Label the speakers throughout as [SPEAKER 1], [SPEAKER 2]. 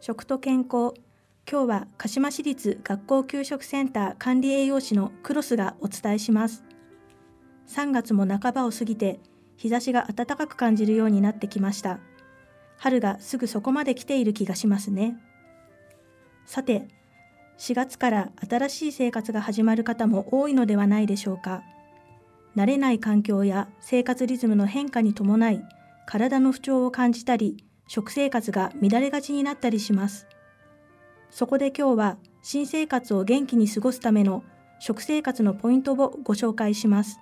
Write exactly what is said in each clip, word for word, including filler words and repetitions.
[SPEAKER 1] 食と健康。今日は鹿島市立学校給食センター管理栄養士のクロスがお伝えします。さんがつも半ばを過ぎて日差しが暖かく感じるようになってきました。春がすぐそこまで来ている気がしますね。さて、しがつから新しい生活が始まる方も多いのではないでしょうか。慣れない環境や生活リズムの変化に伴い、体の不調を感じたり、食生活が乱れがちになったりします。そこで今日は新生活を元気に過ごすための食生活のポイントをご紹介します。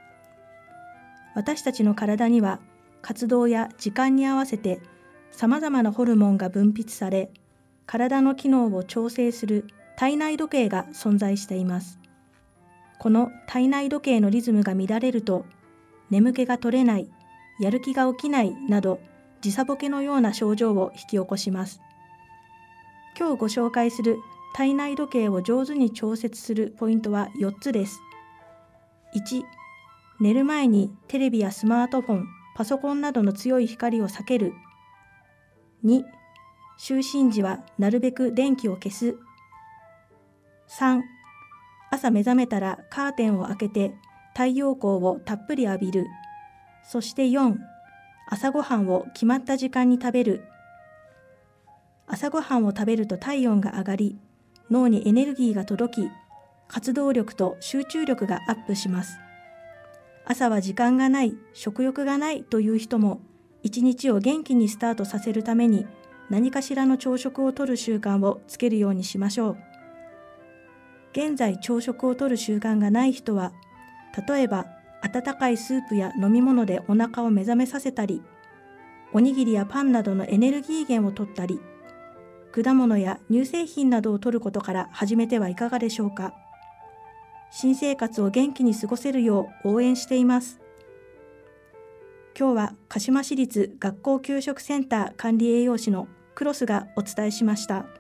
[SPEAKER 1] 私たちの体には活動や時間に合わせて様々なホルモンが分泌され、体の機能を調整する体内時計が存在しています。この体内時計のリズムが乱れると、眠気が取れない、やる気が起きないなど、時差ボケのような症状を引き起こします。今日ご紹介する体内時計を上手に調節するポイントはよっつです。いち、寝る前にテレビやスマートフォン、パソコンなどの強い光を避ける。に、就寝時はなるべく電気を消す。さん、朝目覚めたらカーテンを開けて太陽光をたっぷり浴びる。そしてよん、朝ごはんを決まった時間に食べる。朝ごはんを食べると体温が上がり、脳にエネルギーが届き、活動力と集中力がアップします。朝は時間がない、食欲がないという人も、一日を元気にスタートさせるために、何かしらの朝食をとる習慣をつけるようにしましょう。現在朝食をとる習慣がない人は、例えば温かいスープや飲み物でお腹を目覚めさせたり、おにぎりやパンなどのエネルギー源を取ったり、果物や乳製品などを摂ることから始めてはいかがでしょうか。新生活を元気に過ごせるよう応援しています。今日は鹿島市立学校給食センター管理栄養士のクロスがお伝えしました。